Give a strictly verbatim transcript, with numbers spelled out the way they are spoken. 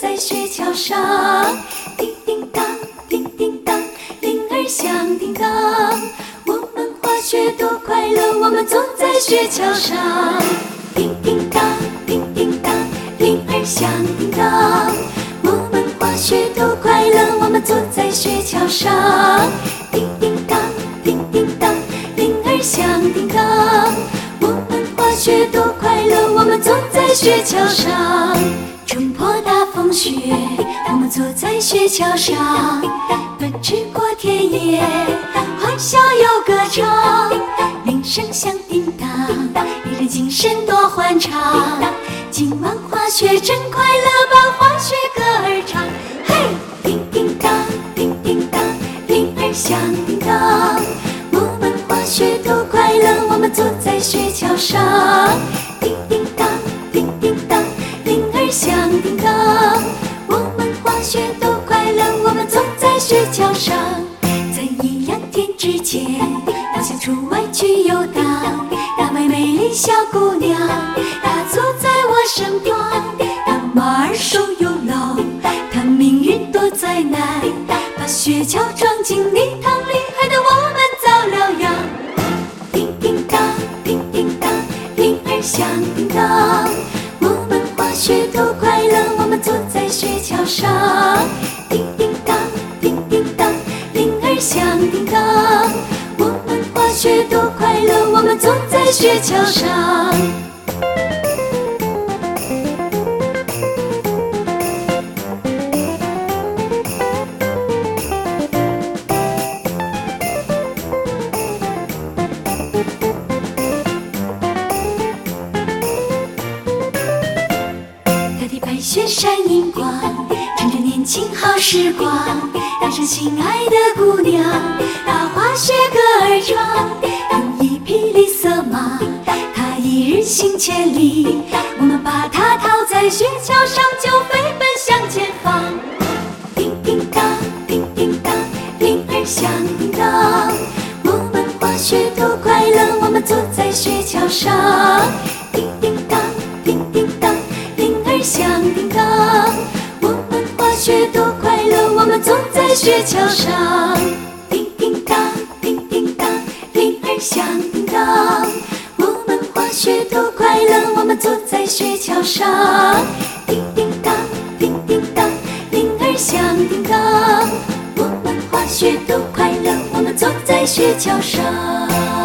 在雪橇上。叮叮当，叮叮当，铃儿响叮当。我们滑雪多快乐，我们坐在雪橇上。叮叮当，叮叮当，铃儿响叮当。我们滑雪多快乐，我们坐在雪橇上。叮叮当，叮叮当，铃儿响叮当。我们滑雪多快乐，我们坐在雪橇上。冲破大风雪，我们坐在雪橇上，奔驰过田野，欢笑又歌唱，铃声响叮当，一人精神多欢畅。今晚滑雪真快乐，把滑雪歌儿唱。嘿，叮叮当，叮叮当，铃儿响叮当。我们滑雪多快乐，我们坐在雪橇上。叮叮当，叮叮当，铃儿响叮当。我们滑雪多快乐，我们坐在雪橇上。在一两天之前，到乡出外去游荡，那位美丽小姑娘，她坐在我身旁。她马儿瘦又老，她命运多灾难，把雪橇撞进泥塘里，害得我们遭了殃。叮叮当，叮叮当，铃儿响叮当。我们滑雪多快乐，我们坐在雪橇上。叮叮当，叮叮当，铃儿响叮当。我们滑雪多快乐，我们坐在雪橇上。雪山银光，趁着年轻好时光，带上心爱的姑娘，她滑雪歌儿唱。有一匹绿色马，它一日行千里，我们把它套在雪橇上，就飞奔向前方。叮叮当，叮叮当，铃儿响叮当。我们滑雪多快乐，我们坐在雪橇上。叮叮当，叮叮当，铃儿响叮当。我们滑雪多快乐，我们坐在雪橇上。叮叮当，叮叮当，铃儿响叮当。我们滑雪多快乐，我们坐在雪橇上。叮叮当，叮叮当，铃儿响叮当。我们滑雪多快乐，我们坐在雪橇上。